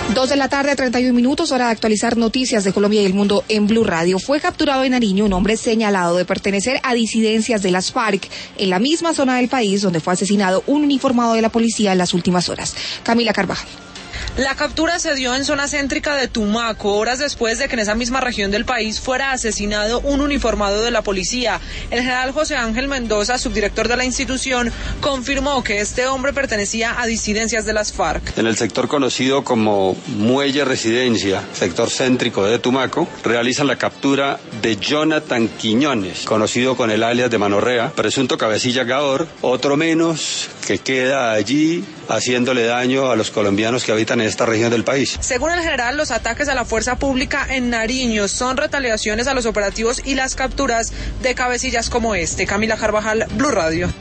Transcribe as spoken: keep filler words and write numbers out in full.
Dos de la tarde, treinta y un minutos, hora de actualizar noticias de Colombia y el mundo en Blue Radio. Fue capturado en Nariño un hombre señalado de pertenecer a disidencias de las FARC, en la misma zona del país donde fue asesinado un uniformado de la policía en las últimas horas. Camila Carvajal. La captura se dio en zona céntrica de Tumaco, horas después de que en esa misma región del país fuera asesinado un uniformado de la policía. El general José Ángel Mendoza, subdirector de la institución, confirmó que este hombre pertenecía a disidencias de las FARC. En el sector conocido como Muelle Residencia, sector céntrico de Tumaco, realizan la captura de Jonathan Quiñones, conocido con el alias de Manorrea, presunto cabecilla Gaor, otro menos que queda allí haciéndole daño a los colombianos que habitan en esta región del país. Según el general, los ataques a la fuerza pública en Nariño son retaliaciones a los operativos y las capturas de cabecillas como este. Camila Carvajal, Blue Radio.